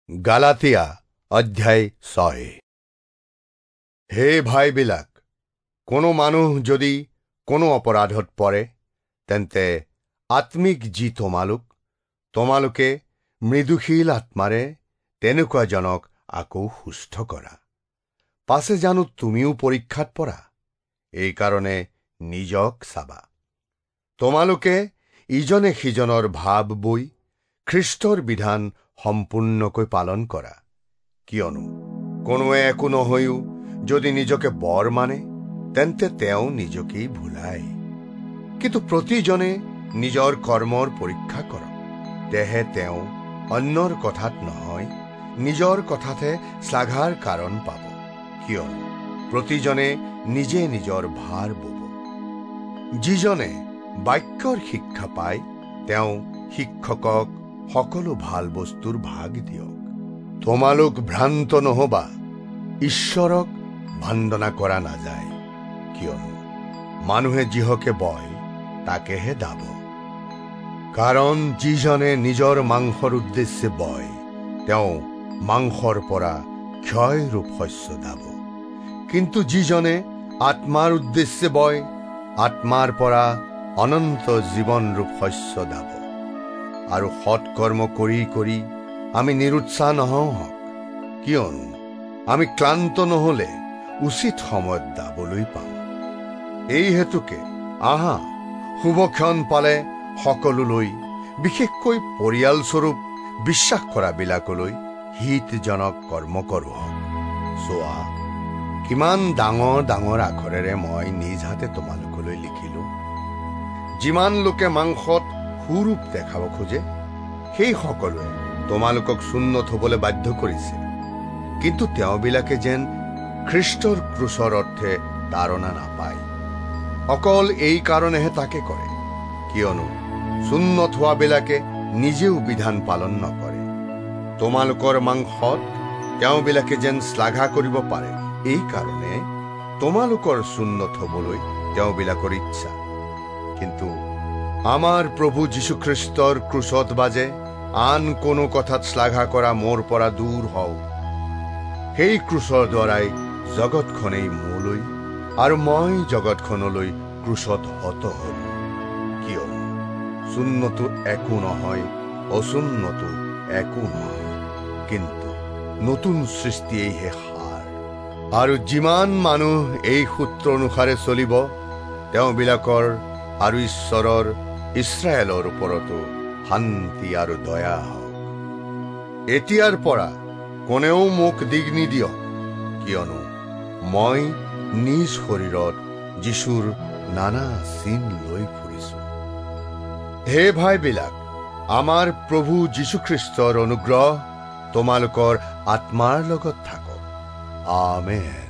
গালাতিয়া অধ্যায় 6। হে ভাইবিলাক, কোনো মানুহ যদি কোনো অপৰাধত পৰে, তেন্তে আত্মিক যি তোমালোকে মৃদুশীল আত্মাৰে তেনেকুৱাজনক আকৌ সুস্থ কৰা। পাছে জানো তুমিও পৰীক্ষাত পৰা? এই কাৰণে নিজক চাবা। তোমালোকে ইজনে সিজনৰ ভাৱ বৈ খ্ৰীষ্টৰ বিধান সম্পূৰ্ণকৈ পালন কৰা। কিয়নো কোনোৱে একো নহৈও যদি নিজকে বৰ মানে, তেন্তে তেওঁ নিজকেই ভুলায়। কিন্তু প্ৰতিজনে নিজৰ কৰ্মৰ পৰীক্ষা কৰক, তেহে তেওঁ অন্যৰ কথাত নহয়, নিজৰ কথাতে শ্লাঘাৰ কাৰণ পাব। কিয়নো প্ৰতিজনে নিজে নিজৰ ভাৰ বব। যিজনে বাক্যৰ শিক্ষা পায়, তেওঁ শিক্ষকক সকলো ভাল বস্তুৰ ভাগ দিয়ক। তোমালোক ভ্ৰান্ত নহবা, ঈশ্বৰক বন্দনা কৰা নাযায়। কিয়নো মানুহে যিহকে বয় তাকেহে দাব। কাৰণ যিজনে নিজৰ মাংসৰ উদ্দেশ্যে বয়, তেওঁ মাংসৰ পৰা ক্ষয়ৰূপ শস্য দাব। কিন্তু যিজনে আত্মাৰ উদ্দেশ্যে বয়, আত্মাৰ পৰা অনন্ত জীৱনৰূপ শস্য দাব। আৰু সৎকৰ্ম কৰি কৰি আমি নিৰুৎসাহ নহওঁ হওক, কিয়নো আমি ক্লান্ত নহলে উচিত সময়ত দাবলৈ পাওঁ। এই হেতুকে আহা, শুভক্ষণ পালে সকলোলৈ, বিশেষকৈ পৰিয়ালস্বৰূপ বিশ্বাস কৰা বিলাকলৈ হিতজনক কৰ্ম কৰোঁ হওক। চোৱা, কিমান ডাঙৰ ডাঙৰ আখৰেৰে মই নিজ হাতে তোমালোকলৈ লিখিলো। যিমান লোকে মাংসত সুৰূপ দেখাব খোজে, সেই সকলোৱে তোমালোকক সুন্নত হবলৈ বাধ্য কৰিছে। কিন্তু তেওঁবিলাকে যেন খ্ৰীষ্টৰ ক্ৰুচৰ অৰ্থে তাৰণা নাপায়। অকল এই কাৰণেহে তাকে কৰে, কিয়নো সুন্নত হোৱাবিলাকে নিজেও বিধান পালন নকৰে। তোমালোকৰ মাংসত তেওঁবিলাকে যেন শ্লাঘা কৰিব পাৰে, এই কাৰণে তোমালোকৰ সুন্নত হবলৈ তেওঁবিলাকৰ ইচ্ছা। কিন্তু আমাৰ প্ৰভু যীশুখ্ৰীষ্টৰ ক্ৰুচত বাজে আন কোনো কথাত শ্লাঘা কৰা মোৰ পৰা দূৰ হও। সেই ক্ৰুচৰ দ্বাৰাই জগতখনেই মোলৈ আৰু মই জগতখনলৈ ক্ৰুচত হত হল। কিয়নো সুন্নতো একো নহয়, অসুন্নতো একো নহয়, কিন্তু নতুন সৃষ্টিয়েইহে সাৰ। আৰু যিমান মানুহ এই সূত্ৰ অনুসাৰে চলিব, তেওঁবিলাকৰ আৰু ঈশ্বৰৰ ইছৰাইলৰ ওপৰতো শান্তি আৰু দয়া হওক। এতিয়াৰ পৰা কোনেও মোক দিগ নিদিয়ক, কিয়নো মই নিজ শৰীৰত যীশুৰ নানা চিন লৈ ফুৰিছো। হে ভাইবিলাক, আমাৰ প্ৰভু যীশুখ্ৰীষ্টৰ অনুগ্ৰহ তোমালোকৰ আত্মাৰ লগত থাকক। আমেন।